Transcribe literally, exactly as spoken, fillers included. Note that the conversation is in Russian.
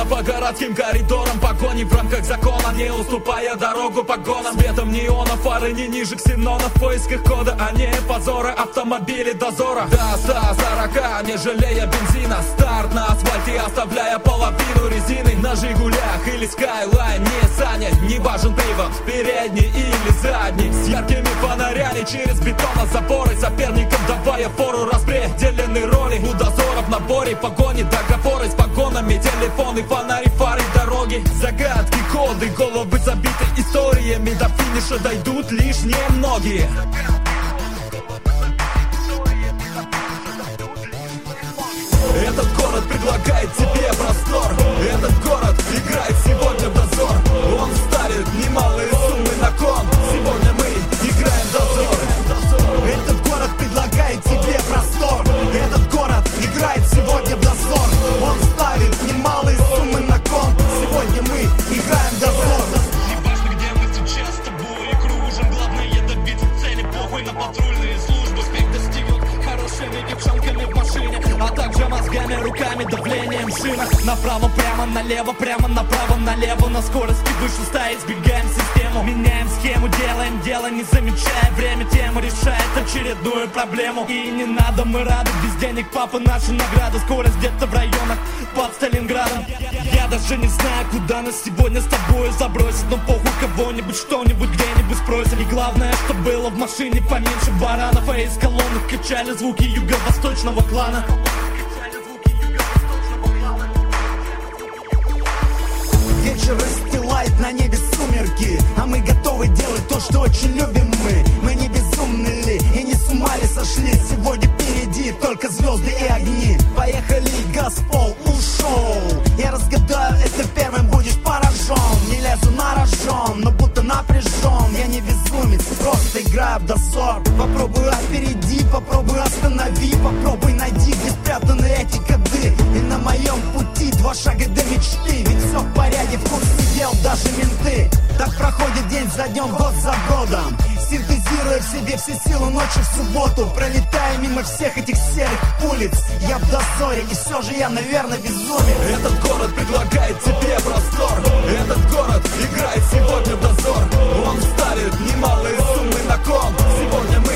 по городским коридорам, погони в рамках закона, не уступая дорогу погонам. Светом неона, фары не ниже ксенона, в поисках кода, а не позора, автомобили дозора. До ста сорока, не жалея бензина, старт на асфальте, оставляя половину резины. На Жигулях или Скайлайн, не Саня, не важен привод, передний или задний. С яркими фонарями через бетонозаборы, соперникам давая фору, распределены роли. У дозора в наборе погони, договоры с погонами, телефоны, фонари, фары, дороги. Загадки, коды, головы забиты историями, до финиша дойдут лишь немногие. Этот город предлагает тебе простор. Этот город играет сегодня в дозор. Он ставит немалые суммы на кон. Сегодня мы играем в дозор. Этот город предлагает тебе простор. Этот город играет сегодня в дозор. Он ставит немалые суммы на кон. Сегодня мы играем в дозор. Неважно, где мы сейчас с тобой кружим, главное добиться цели, похуй на патрульные службы. Успех достигнут хорошими девчонками в машине, а также мозгами, руками, давлением в шинах. Направо, прямо, налево, прямо, направо, налево. На скорости выше стаи избегаем систему. Меняем схему, делаем дело, не замечая время. Тема решает очередную проблему. И не надо, мы рады, без денег папа наша награда. Скорость где-то в районах под Сталинградом. Я даже не знаю, куда нас сегодня с тобой забросит, но похуй, кого-нибудь, что-нибудь, где-нибудь спросим. И главное, что было в машине поменьше баранов, а из колонок качали звуки юго-восточного клана. Вечер расстилает на небе сумерки, а мы готовы делать то, что очень любим мы. Мы не безумны ли и не с ума ли сошли? Сегодня впереди только звезды и огни. Поехали, Газпол ушел. Я разгадаю это первым, будешь поражен. Не лезу на рожон, но будто напряжен. Я не безумец, просто играю в дозор. Попробуй опереди, попробуй останови, попробуй найди, где спрятаны эти коды. И на моем пути два шага до мечты. Ведь все в порядке, в курсе дел даже менты. Так проходит день за днем, год за годом, синтезируя в себе все силы ночи в субботу. Пролетая мимо всех этих серых улиц, я в дозоре, и все же я, наверное, безумен. Этот город предлагает тебе простор. Этот город играет сегодня в дозор. Он ставит немалые суммы на кон. Сегодня мы